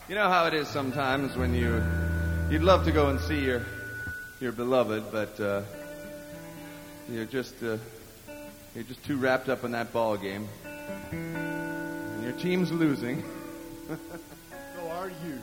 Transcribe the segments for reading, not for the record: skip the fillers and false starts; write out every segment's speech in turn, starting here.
You know how it is sometimes when you'd love to go and see your beloved, but you're just too wrapped up in that ball game, and your team's losing. So are you.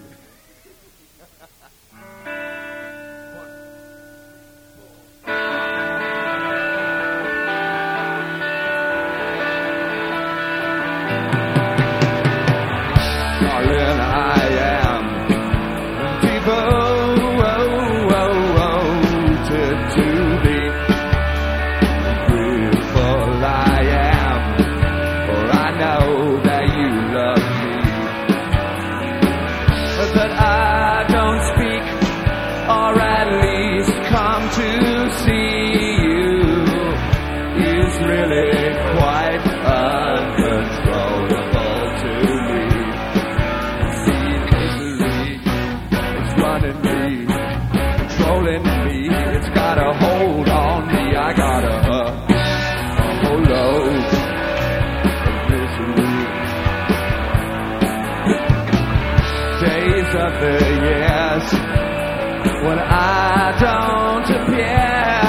When I don't appear,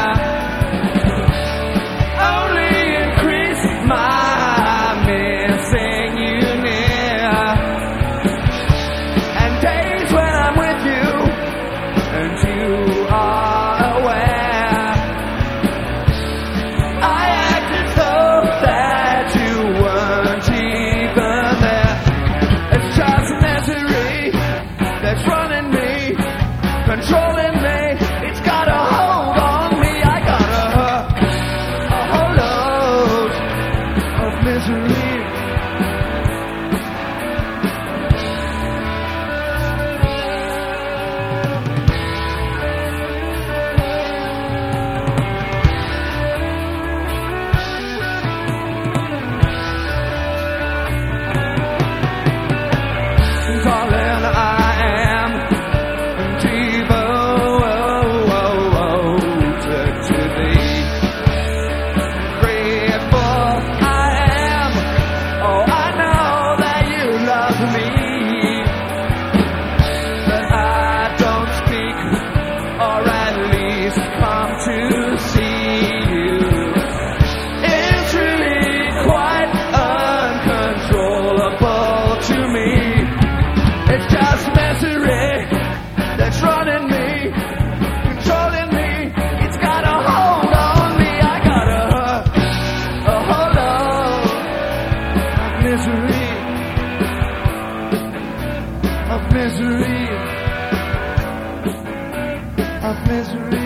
only increase my missing you near. And days when I'm with you and you are aware, I act as though that you weren't even there. It's just misery that's running me, controlling me. It's got a hold on me. I got a whole load of misery. Darling, I am misery, of misery.